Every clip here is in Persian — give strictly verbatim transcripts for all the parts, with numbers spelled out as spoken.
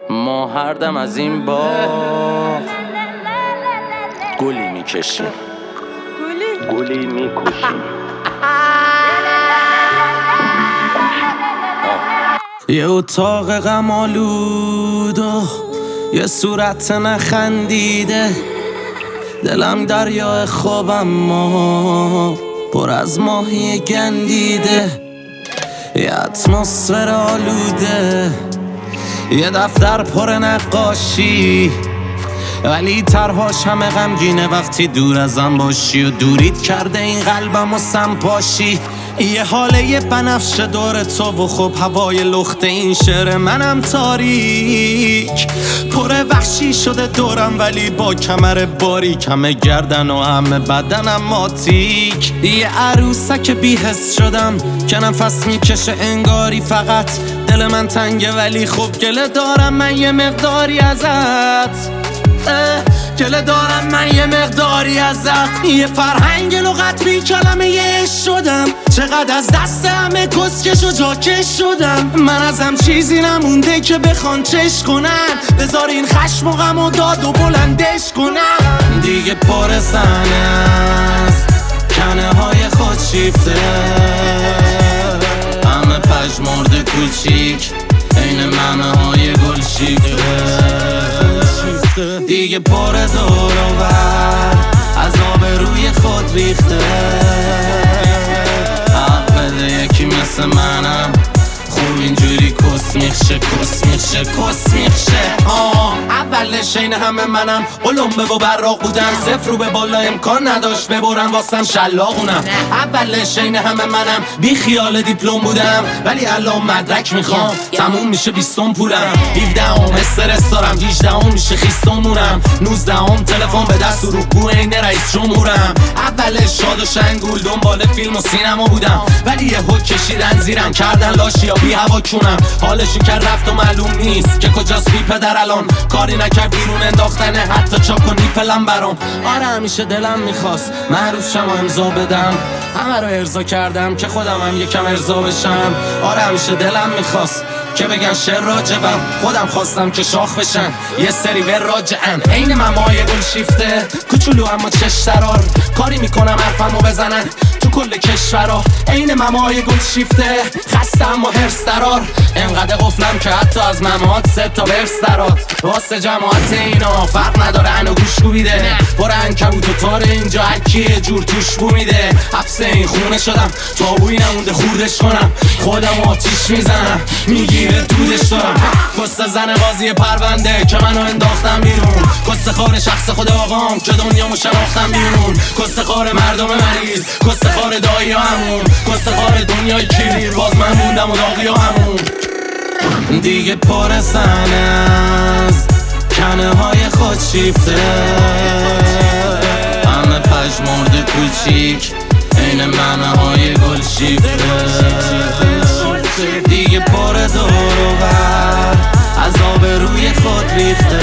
ما هر دم از این باغ گلی میکشیم، گلی میکشیم. یه اتاق غم آلود و یه صورت نخندیده، دلم دریا خوابم ما پر از ماهی گندیده، یه اتمسفر آلوده، یه دفتر پر نقاشی، ولی طرحاش همه غمگینه وقتی دور ازم باشی و دورید کرده این قلبم و سمپاشی. یه حاله یه بنفشه دور تو و خب هوای لخت این شعر منم تاریک، پر وحشی شده دورم ولی با کمر باریک، همه گردن و همه بدنم ماتیک. یه عروسک بی‌حس شدم که نفس میکشه انگاری فقط دل من تنگه، ولی خب گله دارم من یه مقداری ازت، گله دارم من یه مقداری ازت. یه فرهنگ لغت بی کلمه یه شدم، چقدر از دست همه کسکش و جاکش شدم. من ازم چیزی نمونده که بخوان چش کنن، بذار این خشم و غم و داد و بلندش کنن. دیگه پر زنه از کنه های خود شیفته، همه پژمرده کوچیک این ممه های گل شیفته. دیگه پر دور و بر از آب روی خود ریخته، حق بده یکی مثل منم خوب اینجوری کس میخشه کس میخشه کس میخشه. آه اولش این همه منم قلمبه و براق بودم، صفر رو به بالا امکان نداشت ببرم واسم شلاقونم. اولش این همه منم بی خیال دیپلم بودم، ولی الان مدرک میخوام تموم میشه بیستم پولم. هفدهم استرس دارم، هجدهم میشه خیستمونم، نوزدهم تلفن به دست و رو عین رئیس جمهورم. اولش شاد و شنگول دنبال فیلم و سینما بودم، ولی یه حک کشیدن زیرم کردن لاشی یا بی هوا کونم. حالشو کرد رفت و معلوم نیست که کجاست بی پدر الان، کاری نکرد بیرون انداختنه حتی چاک و نیپلم برام. آره همیشه دلم میخواست معروف شم و امضا بدم، همه رو ارضا کردم که خودم هم یکم ارضا بشم. آره همیشه دلم میخواست که بگن شعر راجبم، خودم خواستم که شاخ بشن یه سری ور راجعن. عین ممای گل شیفته کوچولو اما چش ترار، کاری میکنم حرفمو بزنن تو کل کشورا. عین ممای گل شیفته خسته اما هرس درار، انقدر قفلم که حتی از ممات سه تا برس درات. واسه جماعت اینا فرق نداره انو گوش کوبیده، پر عنکبوت و تار اینجا هرکی یه جور توش بو میده. حبس این خونه شدم تابویی نمونده خوردش کنم، خودم آتیش میزنم میگیره دودش دارم. کست زن بازی پرونده که منو انداختم بیرون، کست خار شخص خود آقام که دنیامو شناختم بیرون، کست خار مردم مریض، کست خار دایی همون، کست خار دنیای کبیر باز من موندم و داغی همون. دیگه پر زن از کنه های خود شیفته، همه پژمرده کوچیک این ممه های گل شیفته. دیگه پر دور و بر از آب روی خود ریخته،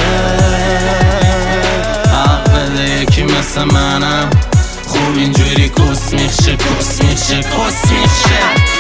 حق بده یکی مثل منم خوب اینجوری کس میخشه کس میخشه کس میخشه.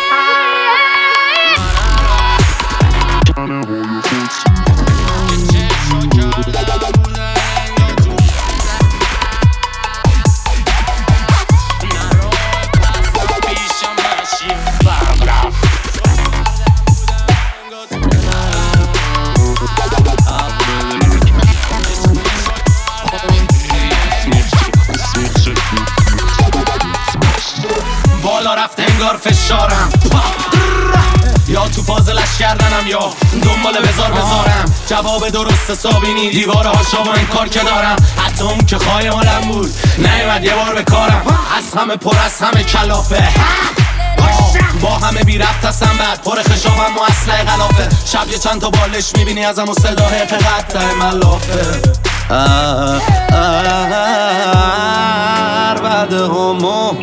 بالا رفت انگار فشارم، یا تو فاضلش کردنم یا دنبال بزار بزارم. جواب درست حسابی دیواره هاشا با این کار که دارم، حتی اون که خواهی حالم بود نیومد یه بار به کارم. از همه پر از همه کلافه، با همه بی ربط هستم بعد پر خشابم و اسلحه غلافه. شب یه چند تا بالش میبینی ازم و صدا حق قطع ملافه. بده همو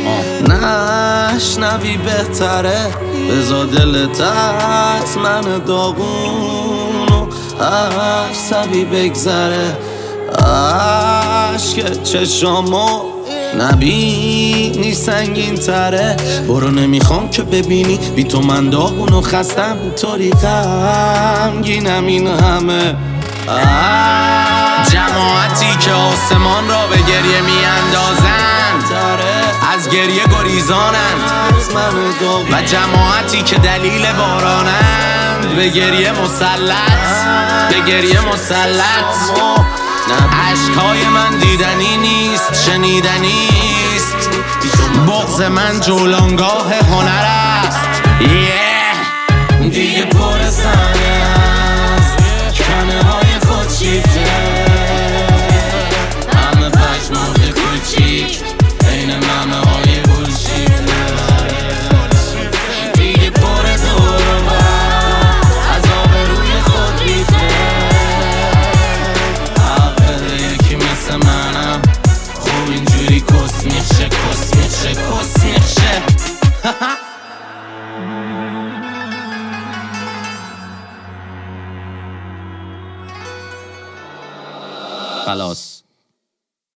نشنوی بهتره، بزا دلت از من داغون و عصبی بگذره. عشق چشامو نبینی سنگین تره، برو نمیخوام که ببینی بی تو من داغون و خستم، طوری غمگینم این همه. جماعتی که آسمان را به گریه میاندازند، از گریه گریزانند، و جماعتی که دلیل بارانند، به گریه مسلط، به گریه مسلط. عشقای من دیدنی نیست، شنیدنی است، بغض من جولانگاه هنر است. yeah. دیگه پر سنه است، کنه های خود شیفته، همه پشمرد کوچیک این ممه های گل شیفته. دیگه پر دور و بر از آب روی خود ریخته، مثل منم خوب اینجوری کس میخشه، کس میخشه، کس میخشه. خلاص.